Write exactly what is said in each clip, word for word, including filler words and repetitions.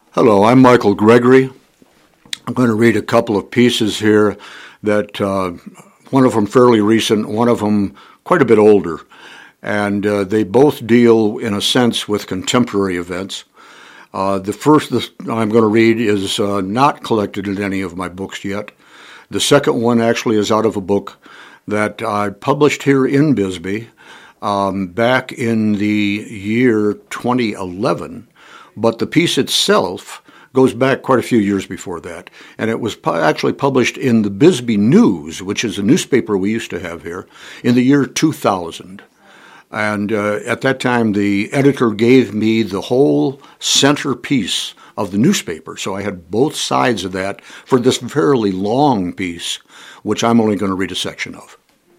Hello, I'm Michael Gregory. I'm going to read a couple of pieces here that, uh, one of them fairly recent, one of them quite a bit older. And uh, they both deal, in a sense, with contemporary events. Uh, the first that I'm going to read is uh, not collected in any of my books yet. The second one actually is out of a book that I published here in Bisbee um, back in the year twenty eleven. But the piece itself goes back quite a few years before that. And it was pu- actually published in the Bisbee News, which is a newspaper we used to have here, in the year two thousand. And uh, at that time, the editor gave me the whole centerpiece of the newspaper. So I had both sides of that for this fairly long piece, which I'm only going to read a section of.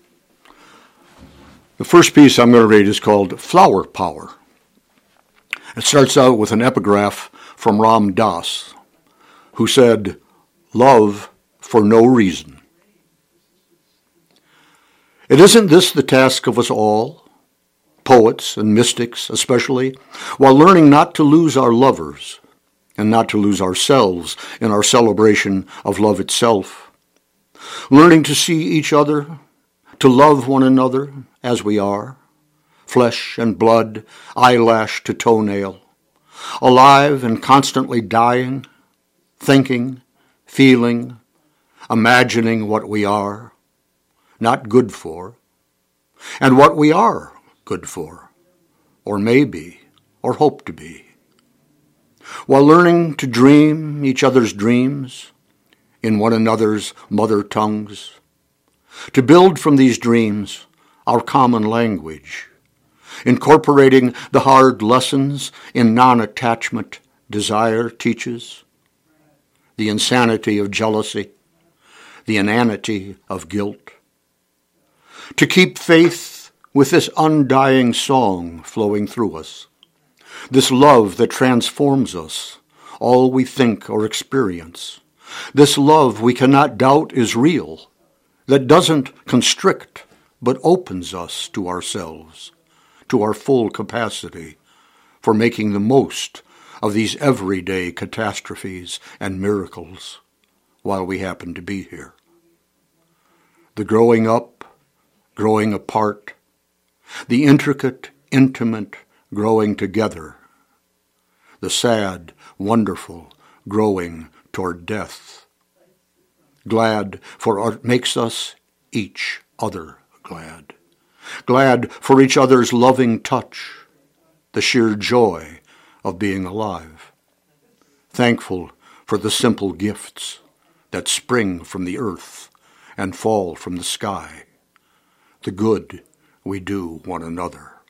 The first piece I'm going to read is called Flower Power. It starts out with an epigraph from Ram Dass, who said, "Love for no reason." It isn't this the task of us all, poets and mystics especially, while learning not to lose our lovers and not to lose ourselves in our celebration of love itself, learning to see each other, to love one another as we are, flesh and blood, eyelash to toenail, alive and constantly dying, thinking, feeling, imagining what we are, not good for, and what we are good for, or may be, or hope to be, while learning to dream each other's dreams in one another's mother tongues, to build from these dreams our common language, incorporating the hard lessons in non-attachment desire teaches, the insanity of jealousy, the inanity of guilt, to keep faith with this undying song flowing through us, this love that transforms us, all we think or experience, this love we cannot doubt is real, that doesn't constrict but opens us to ourselves, to our full capacity for making the most of these everyday catastrophes and miracles while we happen to be here. The growing up, growing apart, the intricate, intimate growing together, the sad, wonderful growing toward death, glad for what makes us each other glad. Glad for each other's loving touch, the sheer joy of being alive. Thankful for the simple gifts that spring from the earth and fall from the sky, the good we do one another.